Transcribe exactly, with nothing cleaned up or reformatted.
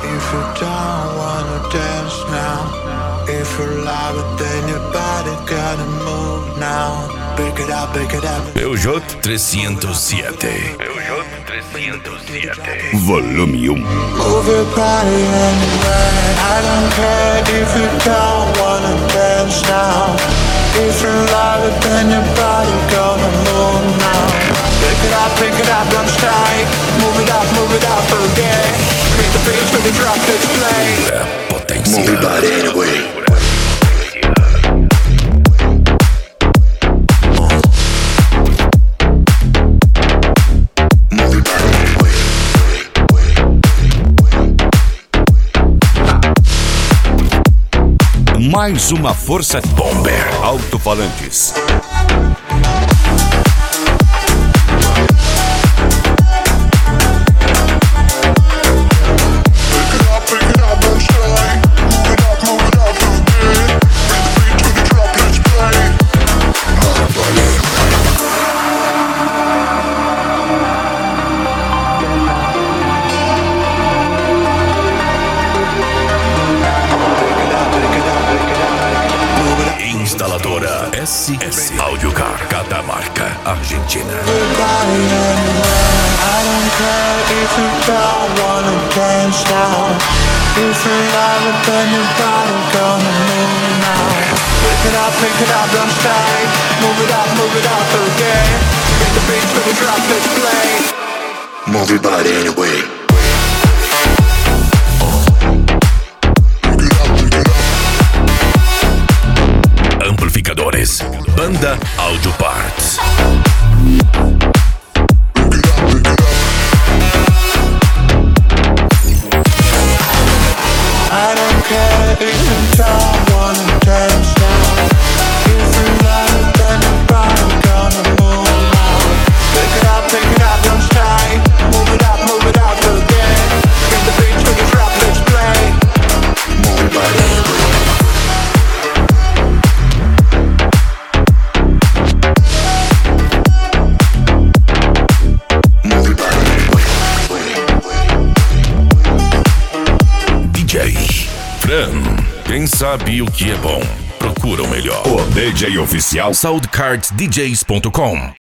If you don't wanna dance now, if you're live, then your body gotta move now. Pick it up, pick it up. Peugeot trezentos e sete. Peugeot trezentos e sete. Volume um. Move your body anywhere. I don't care if you don't wanna dance now. If you're live, then your body gonna move now. Pick it up, pick it up, don't stay. Move it up, move it up, forget. Beat the beats with the drop, let's play. É potência. Move your body anyway. Mais uma força Bomber Alto-falantes. Instaladora S S Audiocar, Catamarca, Argentina. I don't care if you don't wanna dance now. If you love it, then your body gonna move now. Pick it up, pick it up, don't stay. Move it up, move it up, forget. Beat the beats with the drop, let's play. Move your body anyway. Amplificadores Banda Audio Parts. I don't care if you don't wanna dance now. If you love it, then your body gonna move now. Pick it up, pick it up, don't stay. Move it up, move it up, forget. Get the beats with the drop, let's play. Move your body anyway. Quem sabe o que é bom, procura o melhor. O D J oficial Soundcard D Js ponto com.